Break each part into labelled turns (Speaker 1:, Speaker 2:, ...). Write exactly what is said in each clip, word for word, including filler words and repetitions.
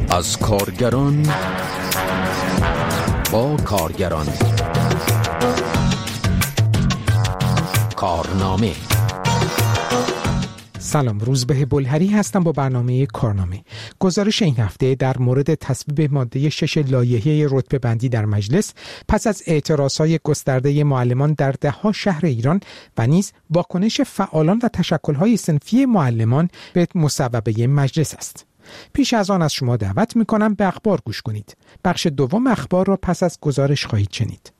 Speaker 1: از کارگران با کارگران. کارنامه.
Speaker 2: سلام، روزبه بلهری هستم با برنامه کارنامه. گزارش این هفته در مورد تصویب ماده شش لایحه رتبه بندی در مجلس پس از اعتراضهای گسترده معلمان در ده‌ها شهر ایران و نیز واکنش فعالان و تشکل‌های صنفی معلمان به مصوبه مجلس است. پیش از آن از شما دعوت می‌کنم به اخبار گوش کنید. بخش دوم اخبار را پس از گزارش خواهید شنید.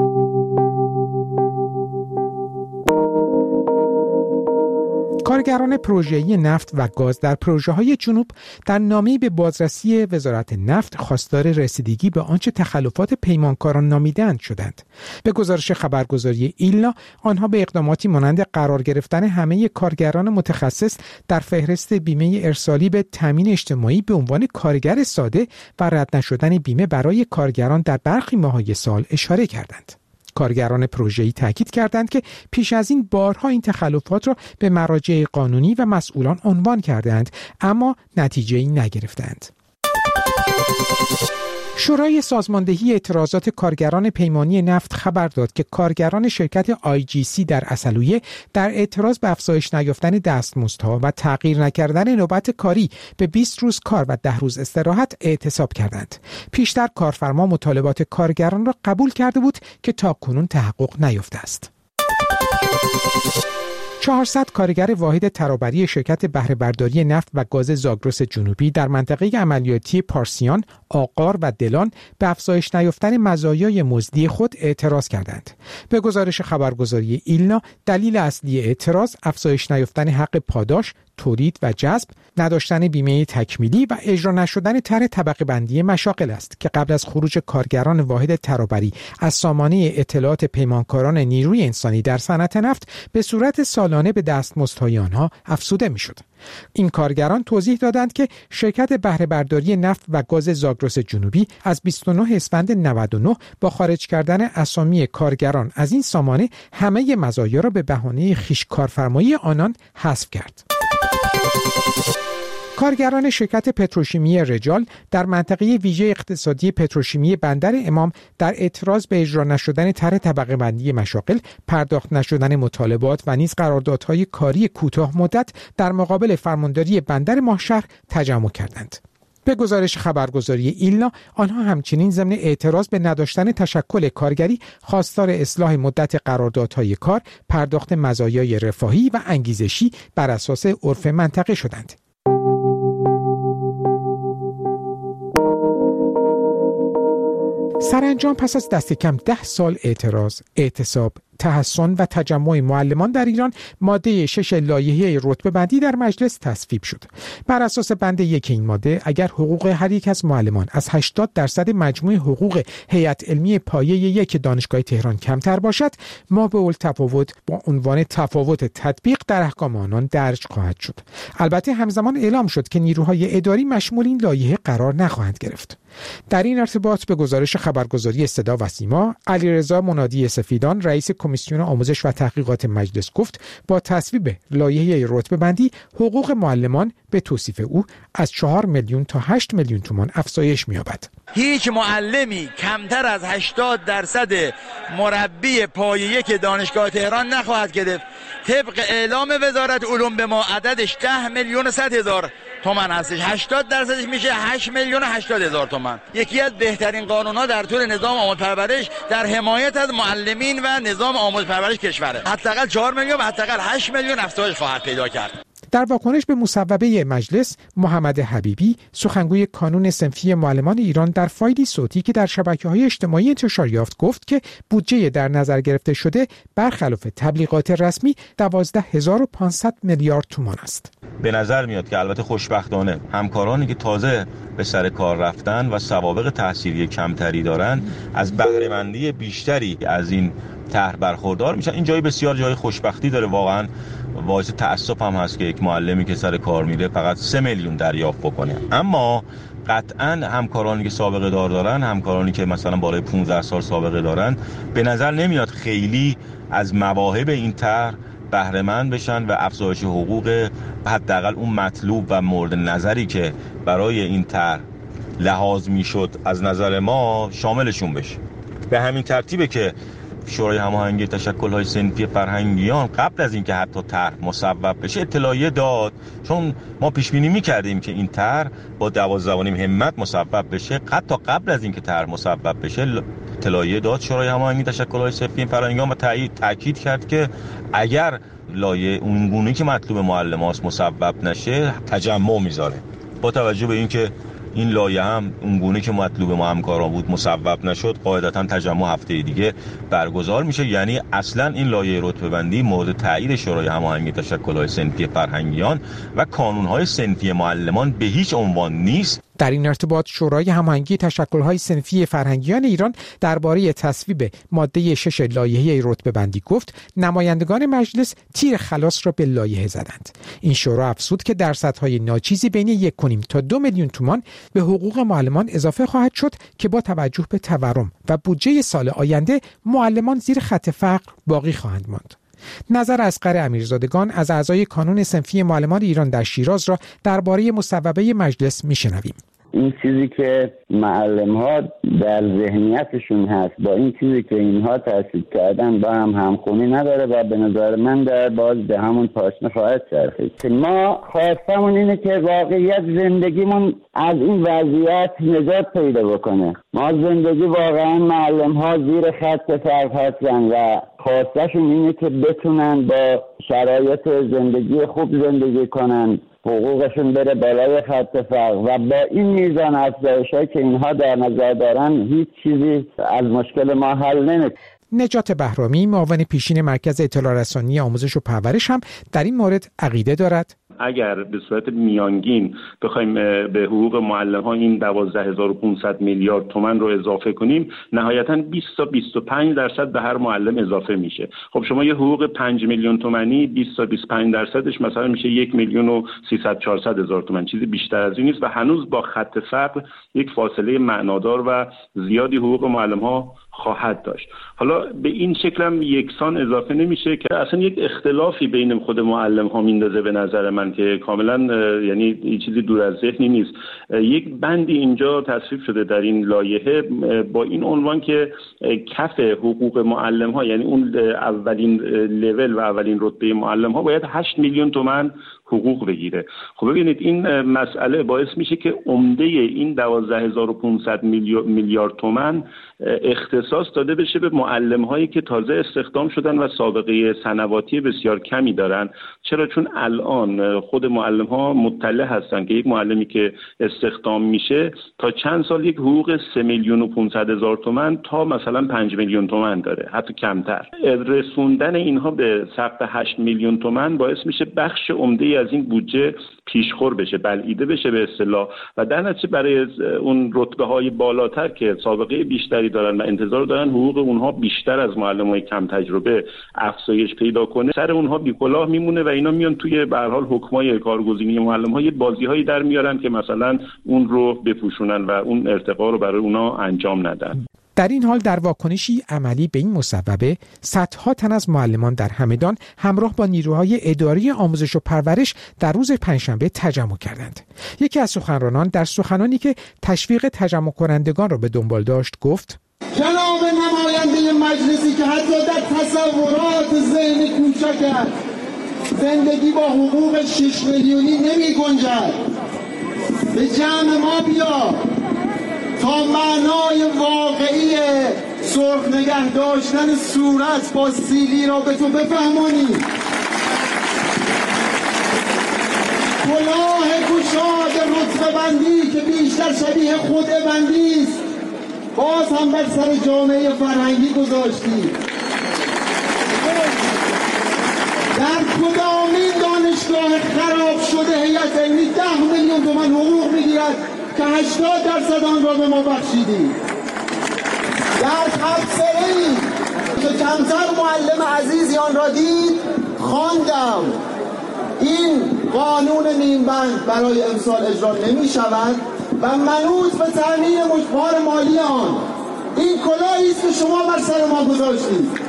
Speaker 2: کارگران پروژه‌ای نفت و گاز در پروژه‌های جنوب در نامه‌ای به بازرسی وزارت نفت خواستار رسیدگی به آنچه تخلفات پیمانکاران نامیده‌اند شدند. به گزارش خبرگزاری ایلنا، آنها به اقداماتی مانند قرار گرفتن همه کارگران متخصص در فهرست بیمه ارسالی به تامین اجتماعی به عنوان کارگر ساده و رد نشدن بیمه برای کارگران در برخی ماه‌های سال اشاره کردند. کارگران پروژه‌ای تاکید کردند که پیش از این بارها این تخلفات را به مراجع قانونی و مسئولان عنوان کردند، اما نتیجه‌ای نگرفتند. شورای سازماندهی اعتراضات کارگران پیمانی نفت خبر داد که کارگران شرکت آی جی سی در عسلویه در اعتراض به افزایش نیافتن دستمزدها و تغییر نکردن نوبت کاری به بیست روز کار و ده روز استراحت اعتصاب کردند. پیشتر کارفرما مطالبات کارگران را قبول کرده بود که تاکنون تحقق نیافته است. چهارصد کارگر واحد ترابری شرکت بهره برداری نفت و گاز زاگرس جنوبی در منطقه عملیاتی پارسیان، آقار و دلان به افزایش نیافتن مزایای مزدی خود اعتراض کردند. به گزارش خبرگزاری ایلنا، دلیل اصلی اعتراض افزایش نیافتن حق پاداش، تولید و جذب، نداشتن بیمه تکمیلی و اجرا نشدن طرح طبقه بندی مشاغل است که قبل از خروج کارگران واحد ترابری از سامانه اطلاعات پیمانکاران نیروی انسانی در صنعت نفت به صورت سالانه به دستمزدهای آنها افزوده می‌شد. این کارگران توضیح دادند که شرکت بهره برداری نفت و گاز زاگرس جنوبی از بیست و نه اسفند نود و نه با خارج کردن اسامی کارگران از این سامانه همه مزایا را به بهانه خویش کارفرمایی آنان حذف کرد. کارگران شرکت پتروشیمی رجال در منطقه ویژه اقتصادی پتروشیمی بندر امام در اعتراض به اجرا نشدن طرح طبقه بندی مشاغل، پرداخت نشدن مطالبات و نیز قراردادهای کاری کوتاه مدت در مقابل فرمانداری بندر ماهشهر تجمع کردند. به گزارش خبرگزاری ایلنا، آنها همچنین ضمن اعتراض به نداشتن تشکل کارگری خواستار اصلاح مدت قراردادهای کار، پرداخت مزایای رفاهی و انگیزشی بر اساس عرف منطقه شدند. سرانجام پس از دست کم ده سال اعتراض، اعتصاب، تحصن و تجمع معلمان در ایران، ماده شش لایحه رتبه بندی در مجلس تصویب شد. بر اساس بند یک این ماده، اگر حقوق هر یک از معلمان از هشتاد درصد مجموع حقوق هیئت علمی پایه یک دانشگاه تهران کمتر باشد، ما به التفاوت با عنوان تفاوت تطبیق در احکام آنان درج خواهد شد. البته همزمان اعلام شد که نیروهای اداری مشمول این لایحه قرار نخواهند گرفت. در این ارتباط به گزارش خبرگزاری صدا و سیما، علیرضا منادی سفیدان، رئیس کمیسیون آموزش و تحقیقات مجلس گفت با تصویب لایحه رتبه بندی حقوق معلمان به توصیف او از چهار میلیون تا هشت میلیون تومان افزایش می‌یابد.
Speaker 3: هیچ معلمی کمتر از هشتاد درصد مربی پایه یک دانشگاه تهران نخواهد گرفت. طبق اعلام وزارت علوم به ما عددش ده میلیون و صد هزار تومان هستش. هشتاد درصدش میشه هشت میلیون و هشتاد هزار تومان. یکی از بهترین قانون‌ها در طول نظام آموزش پرورش در حمایت از معلمین و نظام آموزش پرورش کشوره. حداقل چهار میلیون و حداقل هشت میلیون افزایش خواهد پیدا کرد.
Speaker 2: در واکنش به مصوبه مجلس، محمد حبیبی، سخنگوی کانون صنفی معلمان ایران، در فایلی صوتی که در شبکه‌های اجتماعی انتشار یافت گفت که بودجه در نظر گرفته شده برخلاف تبلیغات رسمی دوازده هزار و پانصد میلیارد تومان است.
Speaker 4: به نظر میاد که البته خوشبختانه همکارانی که تازه به سر کار رفتن و سوابق تحصیلی کمتری دارن از بهره‌مندی بیشتری از این طرح برخوردار میشن. این جای بسیار جای خوشبختی داره. واقعا باعث تأسف هم هست که یک معلمی که سر کار میره فقط سه میلیون دریافت بکنه. اما قطعاً همکارانی که سابقه دار دارن، همکارانی که مثلا بالای پانزده سال سابقه دارن، به نظر نمیاد خیلی از مواهب این طرح بهره مند بشن و افزایش حقوق حداقل اون مطلوب و مورد نظری که برای این طرح لحاظ میشد از نظر ما شاملشون بشه. به همین ترتیبه که شورای هماهنگی تشکل‌های صنفی فرهنگیان قبل از اینکه حتی طرح مصوب بشه اطلاعیه داد، چون ما پیش بینی می‌کردیم که این طرح با دوازده و نیم همت مصوب بشه. حتی قبل از اینکه طرح مصوب بشه اطلاعیه داد شورای هماهنگی تشکل‌های صنفی فرهنگیان و تایید تاکید کرد که اگر لایه اونگونه که مطلوب معلم‌هاست مصوب نشه تجمع میذاره. با توجه به اینکه این لایه هم اونگونه که مطلوب ما همکاران بود مصوب نشد، قاعدتاً تجمع هفته دیگه برگزار میشه. یعنی اصلاً این لایه رتبه بندی مورد تایید شورای هماهنگی تشکل‌های صنفی فرهنگیان و کانون‌های صنفی معلمان به هیچ عنوان نیست.
Speaker 2: در این ارتباط شورای هماهنگی تشکل‌های صنفی فرهنگیان ایران درباره تصویب ماده شش لایحه رتبه بندی گفت نمایندگان مجلس تیر خلاص را به لایحه زدند. این شورا افزود که درصدهای ناچیزی بین یک و نیم تا دو میلیون تومان به حقوق معلمان اضافه خواهد شد که با توجه به تورم و بودجه سال آینده معلمان زیر خط فقر باقی خواهند ماند. نظر اصغر امیرزادگان از اعضای کانون صنفی معلمان ایران در شیراز را درباره مصوبه مجلس میشنویم.
Speaker 5: این چیزی که معلم ها در ذهنیتشون هست با این چیزی که اینها تأسیس کردن با هم همخونی نداره و به نظر من در باز به همون پاشنه خواهد چرخید. ما خواستمون اینه که واقعیت زندگیمون از این وضعیت نجات پیدا بکنه. ما زندگی واقعا معلم ها زیر خط فقر هستن و خواستشون اینه که بتونن با شرایط زندگی خوب زندگی کنن، حقوقشون بره بالای خط فقر و با این میزان افزایش‌هایی که اینها در نظر دارن هیچ چیزی از مشکل ما حل نمیشه.
Speaker 2: نجات بهرامی معاون پیشین مرکز اطلاع رسانی آموزش و پرورش هم در این مورد عقیده دارد.
Speaker 6: اگر به صورت میانگین بخوایم به حقوق معلم‌ها این دوازده هزار و پانصد میلیارد تومان رو اضافه کنیم، نهایتاً بیست تا بیست و پنج درصد به هر معلم اضافه میشه. خب شما یه حقوق پنج میلیون تومانی بیست تا بیست و پنج درصدش مثلا میشه یک میلیون و سیصد چهارصد هزار تومان، چیزی بیشتر از این نیست و هنوز با خط فقر یک فاصله معنادار و زیادی حقوق معلم‌ها خواهد داشت. حالا به این شکل هم یکسان اضافه نمیشه که اصلا یک اختلافی بین خود معلم ها میندازه به نظر من که کاملا یعنی این چیزی دور از ذهنی نیست. یک بندی اینجا تصویب شده در این لایحه با این عنوان که کف حقوق معلم ها، یعنی اون اولین لول و اولین رتبه معلم ها باید هشت میلیون تومان حقوق بگیره. خب ببینید این مسئله باعث میشه که عمده این دوازده هزار و پانصد میلیارد تومان اختصاص داده بشه به معلم هایی که تازه استخدام شدن و سابقه سنواتی بسیار کمی دارن. چرا؟ چون الان خود معلم ها مطلع هستن که یک معلمی که استخدام میشه تا چند سال یک حقوق سه میلیون و پانصد هزار تومان تا مثلا پنج میلیون تومان داره، حتی کمتر. رسوندن اینها به سقف هشت میلیون تومان باعث میشه بخش عمده از این بودجه پیشخور بشه، بلعیده بشه به اصطلاح و در نتیجه برای اون رتبه های بالاتر که سابقه بیشتری دارن و انتظار دارن حقوق اونها بیشتر از معلمای کم تجربه افزایش پیدا کنه، سر اونها بی‌کلاه میمونه و اینا میان توی به هر حال حکمای کارگزینی معلم‌ها یه بازی‌هایی در میارن که مثلا اون رو بپوشونن و اون ارتقا رو برای اونها انجام ندن.
Speaker 2: در این حال در واکنشی عملی به این مصوبه صدها تن از معلمان در همدان همراه با نیروهای اداری آموزش و پرورش در روز پنجشنبه تجمع کردند. یکی از سخنرانان در سخنانی که تشویق تجمع کنندگان را به دنبال داشت گفت:
Speaker 7: جناب نماینده مجلسی که حتی در تصورات ذهن کوچکت زندگی با حقوق شش میلیونی نمی گنجد، به جمع ما بیا تا معنای واقعی سرخ نگه داشتن صورت با سیلی را به تو بفهمانی. کلاه گشاد رتبه بندی که بیشتر شبیه خود بندی است باز هم بر سر جامعه فرهنگی گذاشتی. در کدامین دانشگاه خراب شده هیئت علمی ده میلیون تومان حقوق میگیرد که هشتاد درصد آن را به ما بخشیدی؟ در تبصره‌ای که کمتر معلم عزیزی آن را دید خواندم این قانون نیمبند برای امسال اجرا نمی شود و منوط به تامین مجبور مالی آن. این کلاهی است که شما بر سر ما گذاشتید.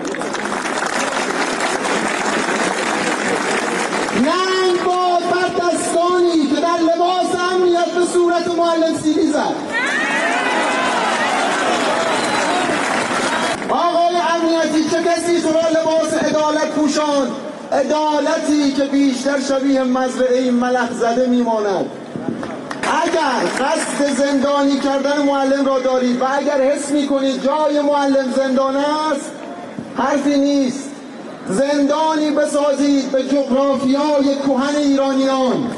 Speaker 7: ننگ باد بر دستانی که در لباس امنیت به صورت معلم سیلی زد. امنیتی چه کسی تو را لباس عدالت پوشاند؟ عدالتی که بیشتر شبیه مزرعه ملخ زده میماند. اگر قصد زندانی کردن معلم را دارید و اگر حس میکنید جای معلم زندان است، حرفی نیست. زندانی بسازید به جغرافیای کهن ایرانیان.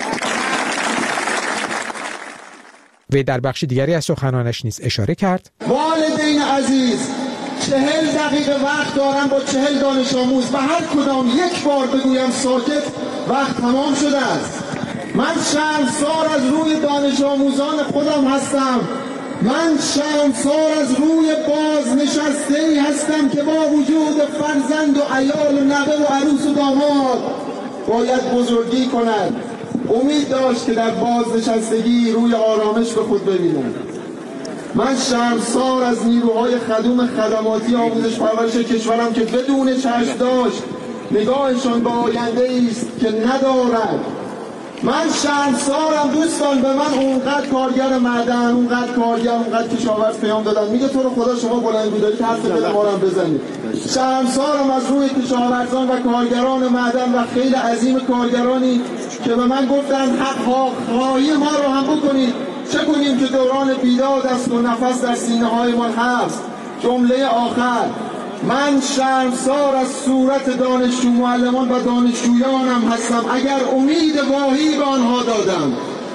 Speaker 2: وی در بخش دیگری از سخنانش نیز اشاره کرد:
Speaker 7: والدین عزیز، چهل دقیقه وقت دارم با چهل دانش آموز و هر کدام یک بار بگویم ساکت، وقت تمام شده است. من شرمسار از روی دانش آموزان خودم هستم. من شرمسار از روی بازنشسته‌ای هستم که با وجود فرزند و عیال و نوه و عروس و داماد باید بزرگی کند. امید داشت که در بازنشستگی روی آرامش به خود ببینم. من شرمسار از نیروهای خدوم خدماتی آموزش پرورش کشورم که بدون چشم داشت نگاهشان به آینده است که ندارد. من شرمسارم دوستان، به من اونقدر کارگر معدن، اونقدر کارگر، اونقدر کشاورز پیام دادن، میگه تو رو خدا شما بلندگو دارید حرف دل ما رو هم بزنید. شرمسارم از روی کشاورزان و کارگران معدن و خیلی عظیم کارگرانی که به من گفتن حق خواهی ما رو هم بکنید. چه کنیم که دوران بیداد است و نفس در سینه های ما هست. جمله آخر، من شرمسار از صورت دانشجو معلمان و دانشجویانم هستم اگر امید واهی به آنها دادم.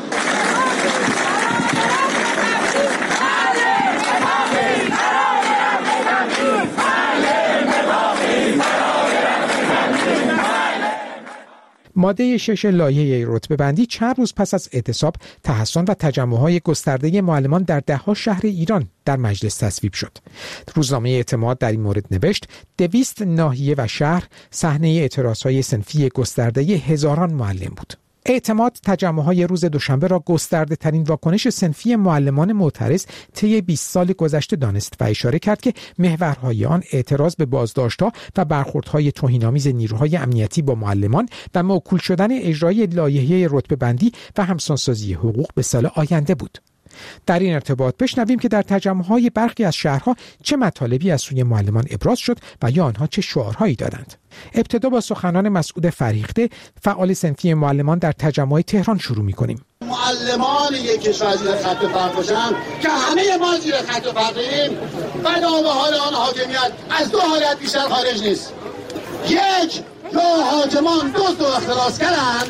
Speaker 2: ماده شش لایحه رتبه‌بندی چند روز پس از اعتصاب، تحصن و تجمع‌های گسترده معلمان در ده‌ها شهر ایران در مجلس تصویب شد. روزنامه اعتماد در این مورد نوشت: دویست ناحیه و شهر صحنه اعتراضهای صنفی گسترده هزاران معلم بود. اعتماد تجمع‌های روز دوشنبه را گسترده ترین واکنش صنفی معلمان معترض طی بیست سال گذشته دانست و اشاره کرد که محورهای آن اعتراض به بازداشت‌ها و برخوردهای توهین‌آمیز نیروهای امنیتی با معلمان و موکول شدن اجرای لایحه رتبه‌بندی و همسانسازی حقوق به سال آینده بود. در این ارتباط بشنویم که در تجمع‌های برخی از شهرها چه مطالبی از سوی معلمان ابراز شد و یا آنها چه شعارهایی دادند. ابتدا با سخنان مسعود فریخته، فعال صنفی معلمان در تجمع تهران شروع می‌کنیم.
Speaker 8: معلمان یک کشور زیر خط فقر باشن که همه ما زیر خط فقریم و نام حال آن حاکمیت از دو حالت بیشتر خارج نیست. یک، یا حاکمان دزد و اختلاس کردند،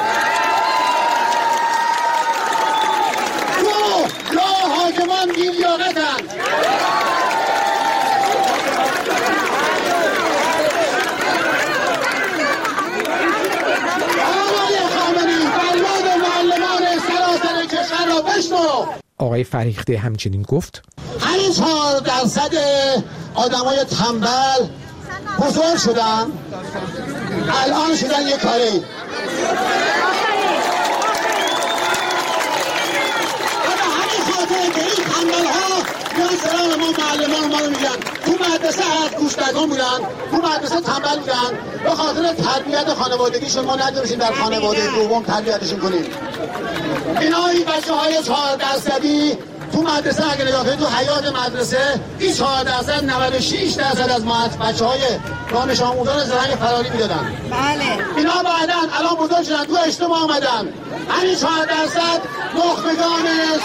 Speaker 8: دو، یا حاکمان بی‌لیاقتند.
Speaker 2: آقای فریخته همچنین گفت:
Speaker 8: همین چهار درصد آدمای تنبل بزرگ شدن، الان شدن یک کاری. اما همین خاطر به این تنبل ها میان سلام ما معلمان ما رو میگن تو مدرسه هست گوشتگان بودن، تو مدرسه تنبل بودن، به خاطر تربیت خانوادگیشون ما نداریم در خانواده دوم تربیتشون کنیم. اینا این بچه های چهار درصدی تو مدرسه اگه نگاه کنید تو حیات مدرسه این چهار درصد نود و شش درصد از بچه های دانش آموزان زرنگ فراری میدادن. بله. اینا بعدن الان بزرگ شدن تو اجتماع آمدن. همین چهار درصد نخبگان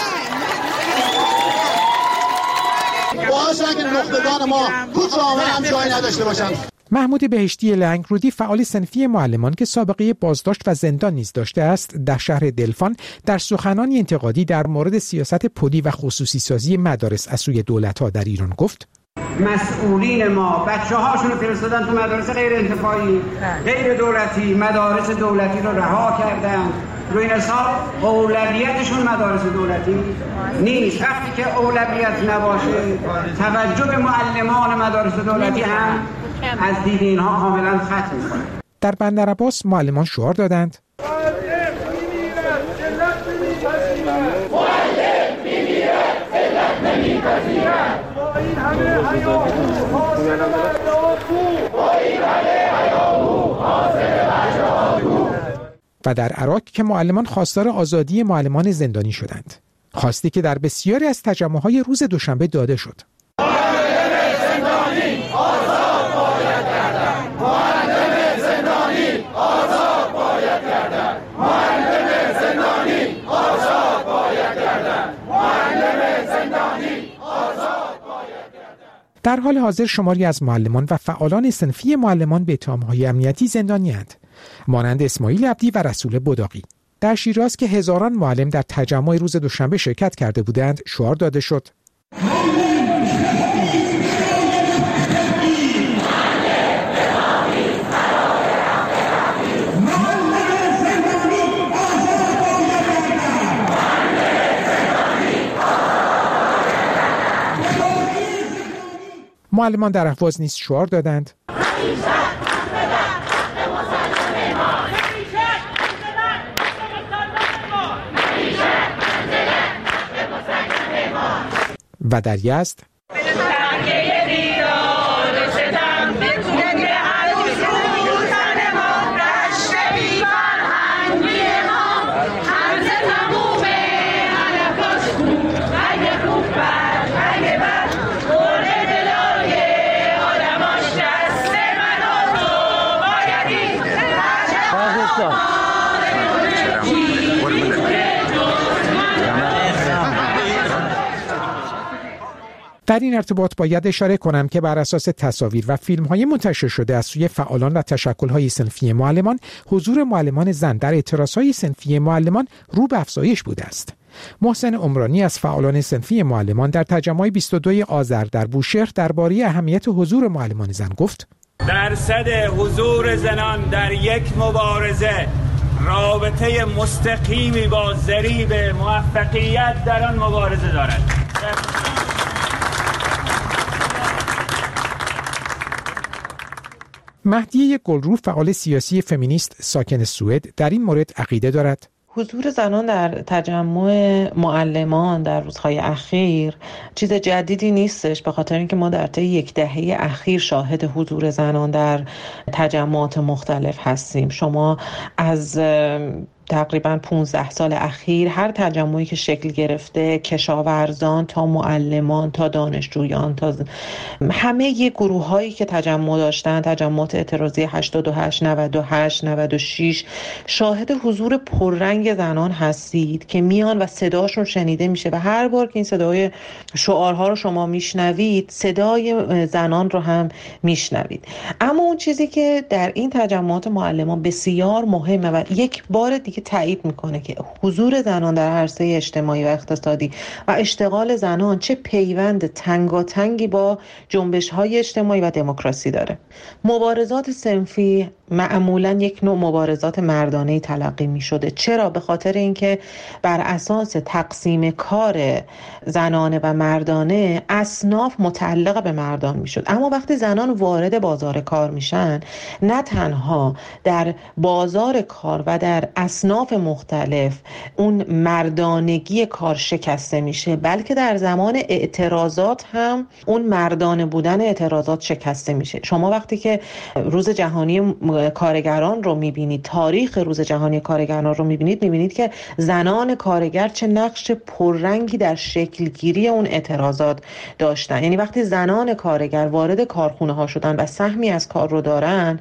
Speaker 8: باعث اگه نخبگان ما تو جامعه هم جایی نداشته باشن.
Speaker 2: محمود بهشتی لنگرودی، فعال صنفی معلمان که سابقه بازداشت و زندان نیز داشته است، در شهر دلفان در سخنانی انتقادی در مورد سیاست پلی و خصوصی سازی مدارس از سوی دولت‌ها در ایران گفت:
Speaker 9: مسئولین ما بچه‌هاشون رو فرستادن تو مدارس غیر انتفاعی، غیر دولتی، مدارس دولتی رو رها کردن. رو این حساب اولویتشون مدارس دولتی نیست. وقتی که اولویت نباشه، توجه به معلمان مدارس دولتی هم از دید اینها کاملا ختم می‌کنه.
Speaker 2: در بندرعباس معلمان شعار دادند:
Speaker 10: معلم می‌میرد، علت نمی‌پذیرد. با این همه هیاهو حاصل بچه‌ها با این همه هیاهو حاصل بچه‌ها
Speaker 2: و در عراق که معلمان خواستار آزادی معلمان زندانی شدند، خواستی که در بسیاری از تجمع‌های روز دوشنبه داده شد.
Speaker 10: معلم زندانی زندانی آزاد باید گردن، معلم زندانی آزاد باید گردن، معلم زندانی آزاد باید گردن، معلم زندانی آزاد باید گردن.
Speaker 2: در حال حاضر شماری از معلمان و فعالان صنفی معلمان به اتهام‌های امنیتی زندانی‌اند، مانند اسماعیل عبدی و رسول بداقی. در شیراز که هزاران معلم در تجمع روز دوشنبه شرکت کرده بودند، شعار داده شد: معلمان در اهواز نیز شعار دادند: و در یزد در این ارتباط باید اشاره کنم که بر اساس تصاویر و فیلم‌های منتشر شده از سوی فعالان و تشکل‌های صنفی معلمان، حضور معلمان زن در اعتراضهای صنفی معلمان رو به افزایش بوده است. محسن عمرانی از فعالان صنفی معلمان در تجمع بیست و دو آذر در بوشهر درباره اهمیت حضور معلمان زن گفت:
Speaker 11: درصد حضور زنان در یک مبارزه رابطه مستقیمی با ضریب موفقیت در آن مبارزه دارد.
Speaker 2: مهدیه گلرو، فعال سیاسی فمینیست ساکن سوئد، در این مورد عقیده دارد:
Speaker 12: حضور زنان در تجمع معلمان در روزهای اخیر چیز جدیدی نیستش، به خاطر اینکه ما در طی یک دهه اخیر شاهد حضور زنان در تجمعات مختلف هستیم. شما از تقریبا پانزده سال اخیر هر تجمعی که شکل گرفته، کشاورزان تا معلمان تا دانشجویان تا همه ی گروه هایی که تجمع داشتن، تجمعات اعتراضی هشتاد و هشت، نود و هشت، نود و شش، شاهد حضور پررنگ زنان هستید که میان و صداشون شنیده میشه و هر بار که این صدای شعارها رو شما میشنوید، صدای زنان رو هم میشنوید. اما اون چیزی که در این تجمعات معلمان بسیار مهمه و یک بار دیگه که تایید میکنه که حضور زنان در عرصه اجتماعی و اقتصادی و اشتغال زنان چه پیوند تنگاتنگی با جنبش‌های اجتماعی و دموکراسی داره. مبارزات صنفی معمولاً یک نوع مبارزات مردانه‌ای تلقی می‌شده. چرا؟ به خاطر اینکه بر اساس تقسیم کار زنانه و مردانه اصناف متعلق به مردان می‌شد. اما وقتی زنان وارد بازار کار میشن، نه تنها در بازار کار و در اصناف مختلف اون مردانگی کار شکسته میشه، بلکه در زمان اعتراضات هم اون مردانه بودن اعتراضات شکسته میشه. شما وقتی که روز جهانی کارگران رو میبینید، تاریخ روز جهانی کارگران رو میبینید، میبینید که زنان کارگر چه نقش پررنگی در شکلگیری اون اعتراضات داشتن. یعنی وقتی زنان کارگر وارد کارخونه ها شدن و سهمی از کار رو دارن،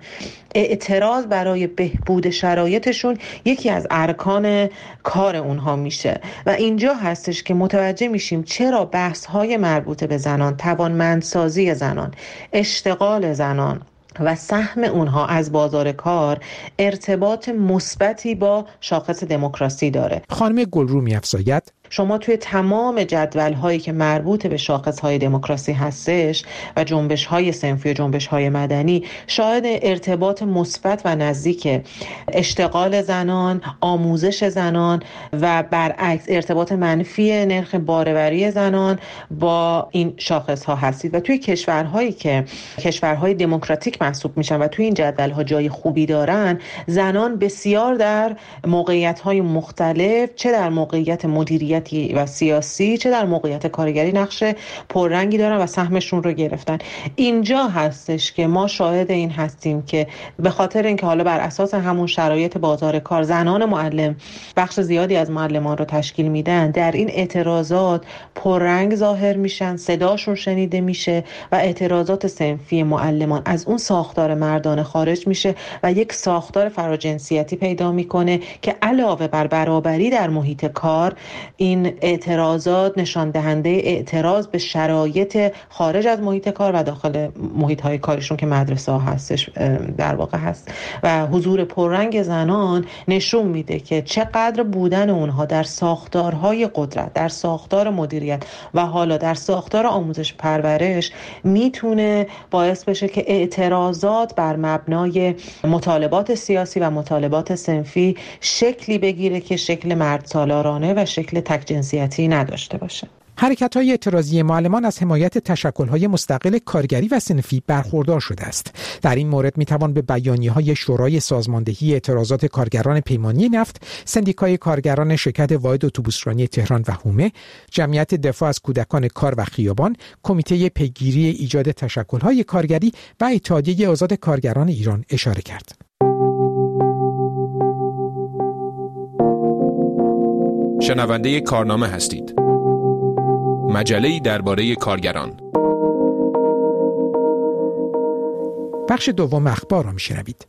Speaker 12: اعتراض برای بهبود شرایطشون یکی از ارکان کار اونها میشه و اینجا هستش که متوجه میشیم چرا بحث‌های مربوط به زنان، توانمندسازی زنان، اشتغال زنان و سهم اونها از بازار کار ارتباط مثبتی با شاخص دموکراسی داره.
Speaker 2: خانم گلرو می‌افزاید:
Speaker 12: شما توی تمام جدول‌هایی که مربوط به شاخص‌های دموکراسی هستش و جنبش‌های صنفی و جنبش‌های مدنی، شاهد ارتباط مثبت و نزدیک اشتغال زنان، آموزش زنان و برعکس ارتباط منفی نرخ باره‌وری زنان با این شاخص‌ها هستید. و توی کشورهایی که کشورهای دموکراتیک محسوب میشن و توی این جدول‌ها جای خوبی دارن، زنان بسیار در موقعیت‌های مختلف، چه در موقعیت مدیریت اقتصادی و سیاسی چه در موقعیت کارگری نقش پررنگی دارن و سهمشون رو گرفتن. اینجا هستش که ما شاهد این هستیم که به خاطر اینکه حالا بر اساس همون شرایط بازار کار زنان معلم بخش زیادی از معلمان رو تشکیل میدن، در این اعتراضات پررنگ ظاهر میشن، صداشون شنیده میشه و اعتراضات صنفی معلمان از اون ساختار مردانه خارج میشه و یک ساختار فراجنسیتی پیدا میکنه که علاوه بر برابری در محیط کار، این اعتراضات نشان دهنده اعتراض به شرایط خارج از محیط کار و داخل محیط های کارشون که مدرسه ها هستش در واقع هست و حضور پررنگ زنان نشون میده که چقدر بودن اونها در ساختارهای قدرت، در ساختار مدیریت و حالا در ساختار آموزش پرورش میتونه باعث بشه که اعتراضات بر مبنای مطالبات سیاسی و مطالبات صنفی شکلی بگیره که شکل مرد سالارانه و شکل تک جنسیتی نداشته باشه.
Speaker 2: حرکت‌های اعتراضی معلمان از حمایت تشکل‌های مستقل کارگری و صنفی برخوردار شده است. در این مورد می‌توان به بیانیه‌های شورای سازماندهی اعتراضات کارگران پیمانی نفت، سندیکای کارگران شرکت واحد اتوبوسرانی تهران و هومه، جمعیت دفاع از کودکان کار و خیابان، کمیته پیگیری ایجاد تشکل‌های کارگری و اتحادیه آزاد کارگران ایران اشاره کرد.
Speaker 13: شنونده کارنامه هستید. مجله‌ای درباره کارگران.
Speaker 2: بخش دوم اخبار را می‌شنوید.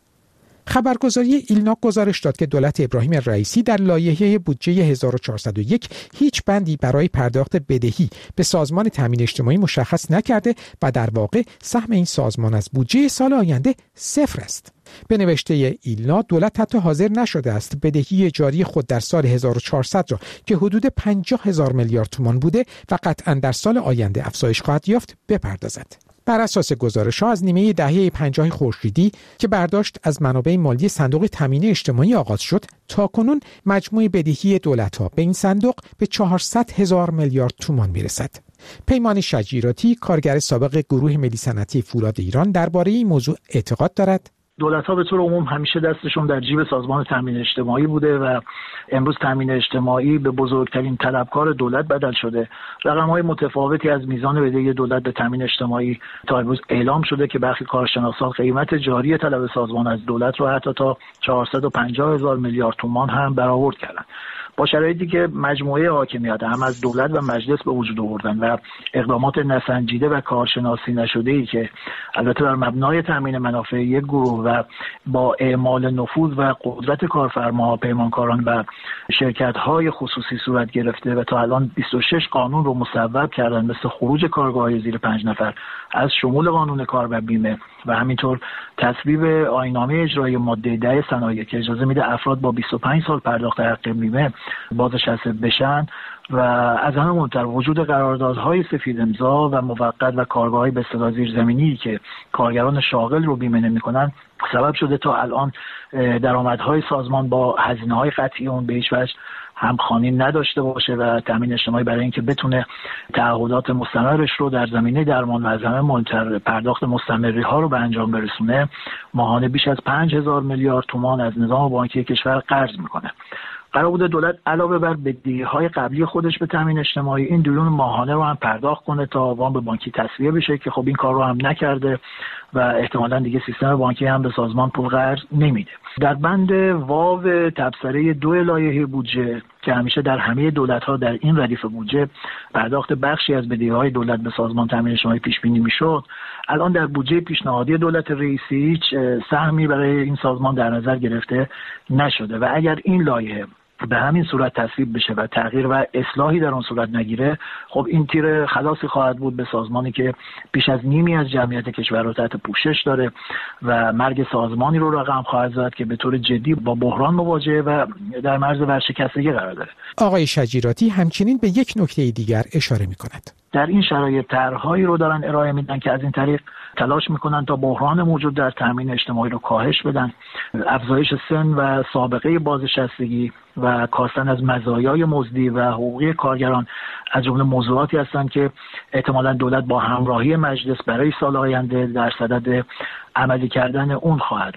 Speaker 2: خبرگزاری ایلنا گزارش داد که دولت ابراهیم رئیسی در لایحه بودجه هزار و چهارصد و یک هیچ بندی برای پرداخت بدهی به سازمان تامین اجتماعی مشخص نکرده و در واقع سهم این سازمان از بودجه سال آینده صفر است. به نوشته ایلنا، دولت حتی حاضر نشده است بدهی جاری خود در سال هزار و چهارصد را که حدود پنجاه هزار میلیارد تومان بوده و قطعاً در سال آینده افزایش خواهد یافت بپردازد. بر اساس گزارش‌ها از نیمه دهه پنجاه خورشیدی که برداشت از منابع مالی صندوق تامین اجتماعی آغاز شد، تاکنون مجموع بدهی دولت‌ها به این صندوق به چهارصد هزار میلیارد تومان میرسد. پیمان شجیراتی، کارگر سابق گروه ملی صنعتی فولاد ایران، درباره این موضوع اعتقاد دارد.
Speaker 14: دولت‌ها به طور عموم همیشه دستشون در جیب سازمان تامین اجتماعی بوده و امروز تامین اجتماعی به بزرگترین طلبکار دولت بدل شده. رقم‌های متفاوتی از میزان بدهی دولت به تامین اجتماعی تا امروز اعلام شده که برخی کارشناسان قیمت جاری طلب سازمان از دولت رو حتی تا چهارصد و پنجاه هزار میلیارد تومان هم برآورد کردن. با شرایطی که مجموعه حاکمیت هم از دولت و مجلس به وجود آوردن و اقدامات نسنجیده و کارشناسی نشده‌ای که البته بر مبنای تامین منافع یک گروه و با اعمال نفوذ و قدرت کارفرما، پیمانکاران و شرکت‌های خصوصی صورت گرفته و تا الان بیست و شش قانون رو مصوب کردن، مثل خروج کارگرهای زیر پنج نفر از شمول قانون کار و بیمه و همینطور تصویب آیین‌نامه اجرایی ماده ده صنایع که اجازه میده افراد با بیست و پنج سال پرداخت حق بیمه بازنشسته بشن و از همه مهمتر وجود قراردادهای سفید امضا و موقت و کارگاه‌های به اصطلاح زیرزمینی که کارگران شاغل رو بیمه نمی‌کنن سبب شده تا الان درآمدهای سازمان با هزینه‌های قطعی اون به هیچ وجه همخوانی نداشته باشه و تامین اجتماعی برای اینکه بتونه تعهدات مستمرش رو در زمینه درمان و از همه مهمتر پرداخت مستمری ها رو به انجام برسونه، ماهانه بیش از پنج هزار میلیارد تومان از نظام بانکی کشور قرض میکنه. قرار بوده دولت علاوه بر بدهی‌های قبلی خودش به تامین اجتماعی این دیون ماهانه رو هم پرداخت کنه تا وام به بانکی تسویه بشه که خب این کار رو هم نکرده و احتمالاً دیگه سیستم بانکی هم به سازمان پول قرض نمیده. در بند واو تبصره دو لایحه بودجه که همیشه در همه دولت‌ها در این ردیف بودجه پرداخت بخشی از بدهی‌های دولت به سازمان تامین اجتماعی پیش بینی می‌شد، الان در بودجه پیشنهادی دولت رئیسی هیچ سهمی برای این سازمان در نظر گرفته نشده و اگر این لایحه به همین صورت تصویب بشه و تغییر و اصلاحی در اون صورت نگیره، خب این تیر خلاصی خواهد بود به سازمانی که بیش از نیمی از جمعیت کشور رو تحت پوشش داره و مرگ سازمانی رو رقم خواهد زد که به طور جدی با بحران مواجهه و در مرز ورشکستگی قرار داره.
Speaker 2: آقای شجیراتی همچنین به یک نکته دیگر اشاره می‌کند.
Speaker 14: در این شرایط طرح‌هایی رو دارن ارائه میدن که از این طریق تلاش میکنن تا بحران موجود در تامین اجتماعی رو کاهش بدن، افزایش سن و سابقه بازنشستگی و کاستن از مزایای مزدی و حقوقی کارگران از جمله موضوعاتی هستند که احتمالاً دولت با همراهی مجلس برای سال آینده در صدد عملی کردن اون خواهد بود.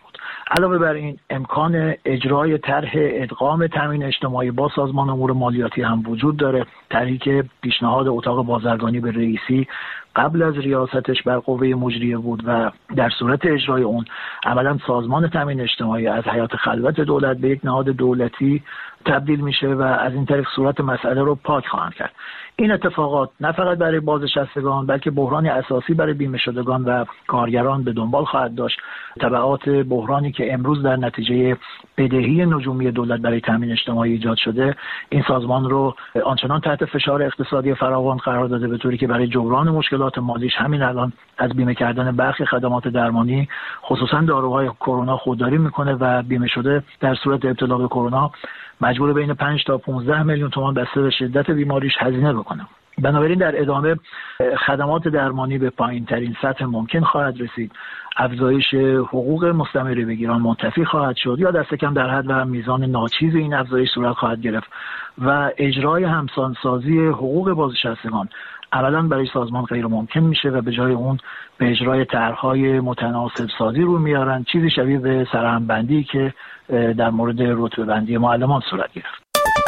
Speaker 14: علاوه بر این امکان اجرای طرح ادغام تامین اجتماعی با سازمان امور مالیاتی هم وجود داره. طرحی که پیشنهاد اتاق بازرگانی به رئیسی قبل از ریاستش بر قوه مجریه بود و در صورت اجرای اون عملا سازمان تامین اجتماعی از حیات خلوت دولت به یک نهاد دولتی تبدیل میشه و از این طریق صورت مسئله رو پاک خواهند کرد. این اتفاقات نه فقط برای بازنشستگان بلکه بحرانی اساسی برای بیمه شدگان و کارگران به دنبال خواهد داشت. تبعات بحرانی که امروز در نتیجه بدهی نجومی دولت برای تامین اجتماعی ایجاد شده این سازمان رو آنچنان تحت فشار اقتصادی فراوان قرار داده به طوری که برای جبران مشکلات مالیش همین الان از بیمه کردن برخی خدمات درمانی خصوصا داروهای کرونا خودداری میکنه و بیمه شده در صورت ابتلا به کرونا مجبور بین پنج تا پانزده میلیون تومان بسته به شدت بیماریش هزینه بکنه. بنابراین در ادامه خدمات درمانی به پایین ترین سطح ممکن خواهد رسید، افزایش حقوق مستمر بگیران منتفی خواهد شد یا دست کم در حد و میزان ناچیز این افزایش صورت خواهد گرفت و اجرای همسانسازی حقوق بازنشستگان عملاً برای سازمان غیر ممکن میشه و به جای اون به اجرای طرح‌های متناسب سازی رو میارن، چیزی شبیه به سرهمبندی که در مورد رتبه بندی معلمان صورت گرفت.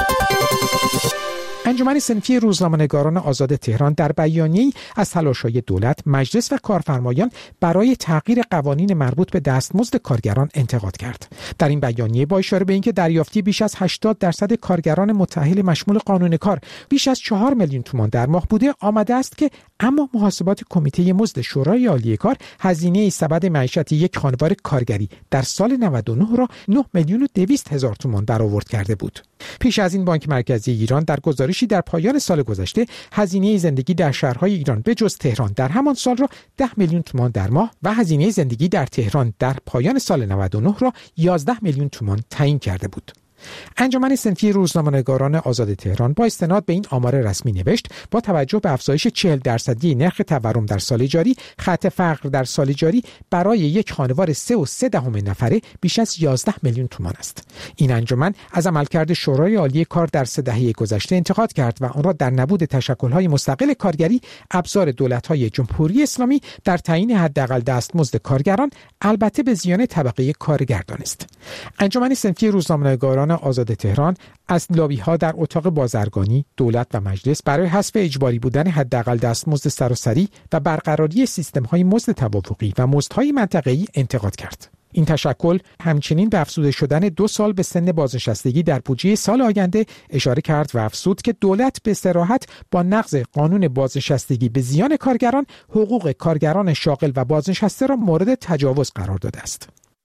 Speaker 2: انجمن صنفی روزنامه‌نگاران آزاد تهران در بیانیه‌ای از تلاش‌های دولت، مجلس و کارفرمایان برای تغییر قوانین مربوط به دستمزد کارگران انتقاد کرد. در این بیانیه با اشاره به اینکه دریافتی بیش از هشتاد درصد کارگران متأهل مشمول قانون کار بیش از چهار میلیون تومان در ماه بوده، آمده است که اما محاسبات کمیته مزد شورای عالی کار هزینه سبد معیشت یک خانوار کارگری در سال نود و نه را نه میلیون و دویست هزار تومان برآورد کرده بود. پیش از این بانک مرکزی ایران در گزارشی در پایان سال گذشته هزینه زندگی در شهرهای ایران به جز تهران در همان سال را ده میلیون تومان در ماه و هزینه زندگی در تهران در پایان سال نود و نه را یازده میلیون تومان تعیین کرده بود. انجمن صنفی روزنامه‌نگاران آزاد تهران با استناد به این آمار رسمی نوشت با توجه به افزایش چهل درصدی نرخ تورم در سال جاری، خط فقر در سال جاری برای یک خانوار سه و سه دهم نفره بیش از یازده میلیون تومان است. این انجمن از عملکرد شورای عالی کار در سه دهه گذشته انتقاد کرد و آن را در نبود تشکل‌های مستقل کارگری ابزار دولت‌های جمهوری اسلامی در تعیین حداقل دستمزد کارگران، البته به زیان طبقه کارگر دانست. انجمن صنفی روزنامه‌نگاران آزاد تهران از لابی‌ها در اتاق بازرگانی، دولت و مجلس برای حذف اجباری بودن حداقل دستمزد سراسری و برقراری سیستم‌های مزد توافقی و مزدهای منطقه‌ای انتقاد کرد. این تشکل همچنین به افزوده شدن دو سال به سن بازنشستگی در بودجه سال آینده اشاره کرد و افزود که دولت به صراحت با نقض قانون بازنشستگی به زیان کارگران، حقوق کارگران شاغل و بازنشسته را مورد تجاوز قرار داده است.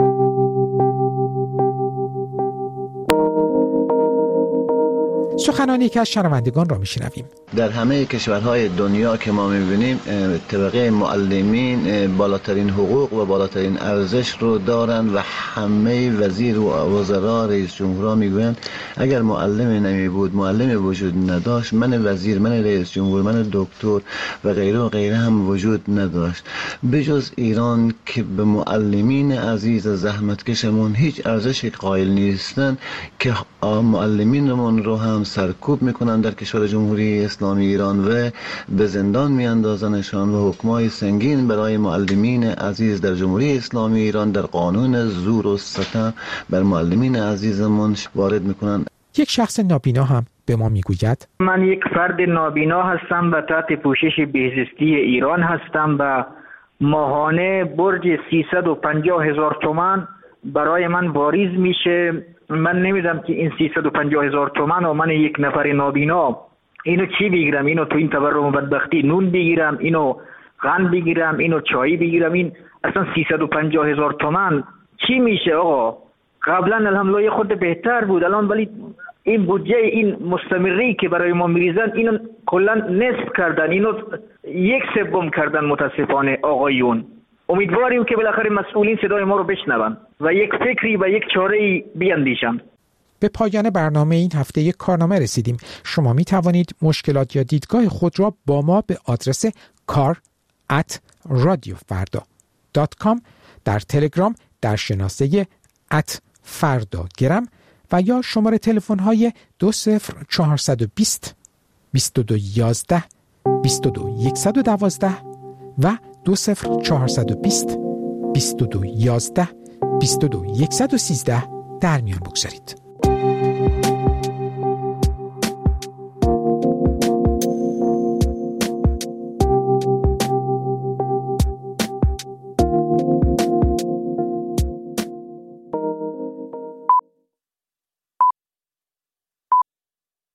Speaker 2: سخنان یکی از شنوندگان را میشنویم.
Speaker 15: در همه کشورهای دنیا که ما میبینیم طبقه معلمین بالاترین حقوق و بالاترین ارزش رو دارن و همه وزیر و وزرا رئیس جمهورها میگویند اگر معلم نمی بود، معلم وجود نداشت، من وزیر، من رئیس جمهور، من دکتر و غیره و غیره هم وجود نداشت. بجز ایران که به معلمین عزیز زحمتکشمون هیچ ارزش قائل نیستن که معلمینمون رو هم سرکوب میکنن در کشور جمهوری اسلامی ایران و به زندان میاندازنشان و حکمای سنگین برای معلمین عزیز در جمهوری اسلامی ایران در قانون زور و ستم بر معلمین عزیزمون وارد میکنن.
Speaker 2: یک شخص نابینا هم به ما میگوید
Speaker 16: من یک فرد نابینا هستم و تحت پوشش بهزیستی ایران هستم و ماهانه برج سیصد و پنجاه هزار تومان برای من واریز میشه. من نمیدونم که این سیصد و پنجاه هزار تومان و من یک نفر نابینا اینو چی بگیرم؟ اینو تو این تورم و بدبختی نون بگیرم، اینو قند بگیرم، اینو چای بگیرم؟ این اصلا سیصد و پنجاه هزار تومان چی میشه آقا؟ قبلا الحمدلله خود بهتر بود، الان ولی این بودجه این مستمری که برای ما میریزن اینو کلا نصف کردن، اینو یک سوم کردن متاسفانه آقایون. امیدواریم که بالاخره مسئولین صدای ما رو بشنون و یک فکری و یک چاره‌ای بیاندیشند.
Speaker 2: به پایان برنامه این هفته یک کارنامه رسیدیم. شما می توانید مشکلات یا دیدگاه خود را با ما به آدرس کار ات رادیو فردا دات کام در تلگرام در شناسه ات فردا گرم و یا شماره تلفن های دو صفر چهارصد و بیست بیست و دو یازده بیست و دو صد و دوازده و دو صفر چهارصد و بیست بیست و دو یازده بیست و دو صفر یک یک سه در میان بگذارید.